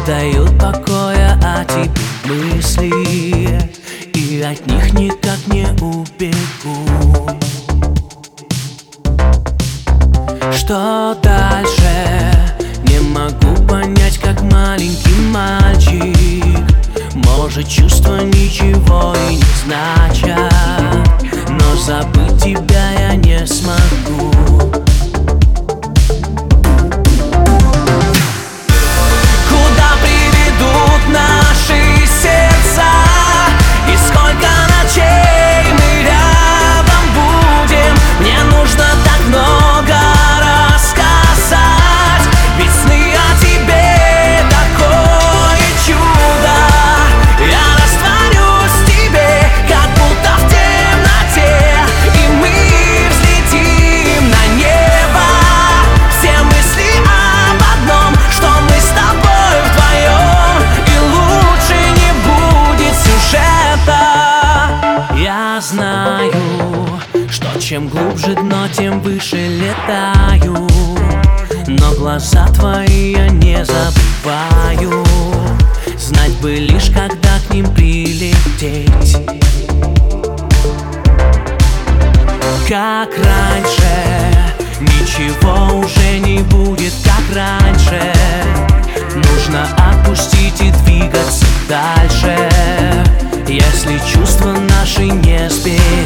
дают покоя от тебе мысли, и от них никак не убегу. Что дальше? Не могу понять, как маленький мальчик. Может, чувства ничего и не значат, но забыть тебя я не смогу. Куда приведут наши сердца, и сколько ночей мы рядом будем? Мне нужно так много рассказать, ведь сны о тебе такое чудо. Я растворюсь в тебе, как будто в темноте, и мы взлетим на небо. Все мысли об одном, что мы с тобой вдвоем, и лучше не будет сюжета. Я знаю, что чем глубже дно, тем выше летаю, но глаза твои я не забываю. Знать бы лишь, когда к ним прилететь. Как раньше, ничего уже не будет, как раньше. Нужно отпустить и двигаться дальше, если чувства наши не сберечь.